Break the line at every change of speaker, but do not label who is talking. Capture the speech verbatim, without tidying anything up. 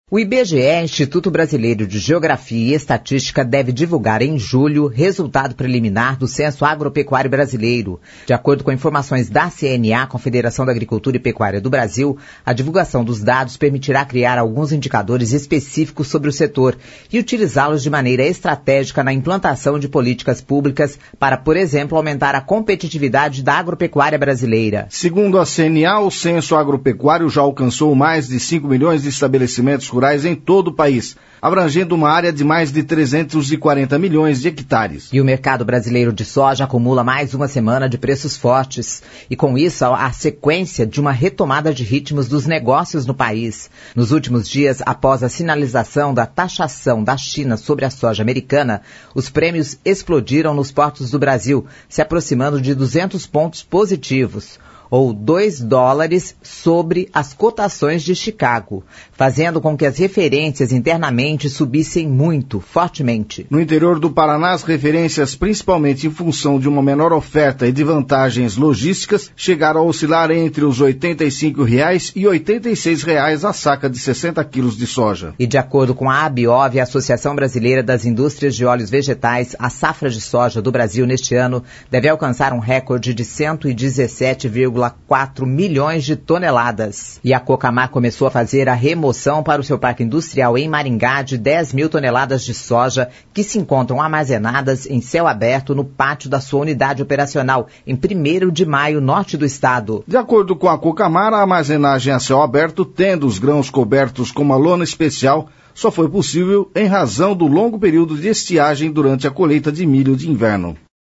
O I B G E, Instituto Brasileiro de Geografia e Estatística, deve divulgar em julho resultado preliminar do Censo Agropecuário Brasileiro. De acordo com informações da C N A, Confederação da Agricultura e Pecuária do Brasil, a divulgação dos dados permitirá criar alguns indicadores específicos sobre o setor e utilizá-los de maneira estratégica na implantação de políticas públicas para, por exemplo, aumentar a competitividade da agropecuária brasileira.
Segundo a C N A, o Censo Agropecuário já alcançou mais de cinco milhões de estabelecimentos rurais em todo o país, abrangendo uma área de mais de trezentos e quarenta milhões de hectares.
E o mercado brasileiro de soja acumula mais uma semana de preços fortes. E com isso, a sequência de uma retomada de ritmos dos negócios no país. Nos últimos dias, após a sinalização da taxação da China sobre a soja americana, os prêmios explodiram nos portos do Brasil, se aproximando de duzentos pontos positivos, ou dois dólares sobre as cotações de Chicago, fazendo com que as referências internamente subissem muito, fortemente.
No interior do Paraná, as referências, principalmente em função de uma menor oferta e de vantagens logísticas, chegaram a oscilar entre os oitenta e cinco reais e oitenta e seis reais a saca de sessenta quilos de soja.
E de acordo com a ABIOV, a Associação Brasileira das Indústrias de Óleos Vegetais, a safra de soja do Brasil neste ano deve alcançar um recorde de cento e dezessete vírgula quatro milhões de toneladas. E a Cocamar começou a fazer a remoção para o seu parque industrial em Maringá de dez mil toneladas de soja que se encontram armazenadas em céu aberto no pátio da sua unidade operacional em primeiro de maio, norte do estado.
De acordo com a Cocamar, a armazenagem a céu aberto, tendo os grãos cobertos com uma lona especial, só foi possível em razão do longo período de estiagem durante a colheita de milho de inverno.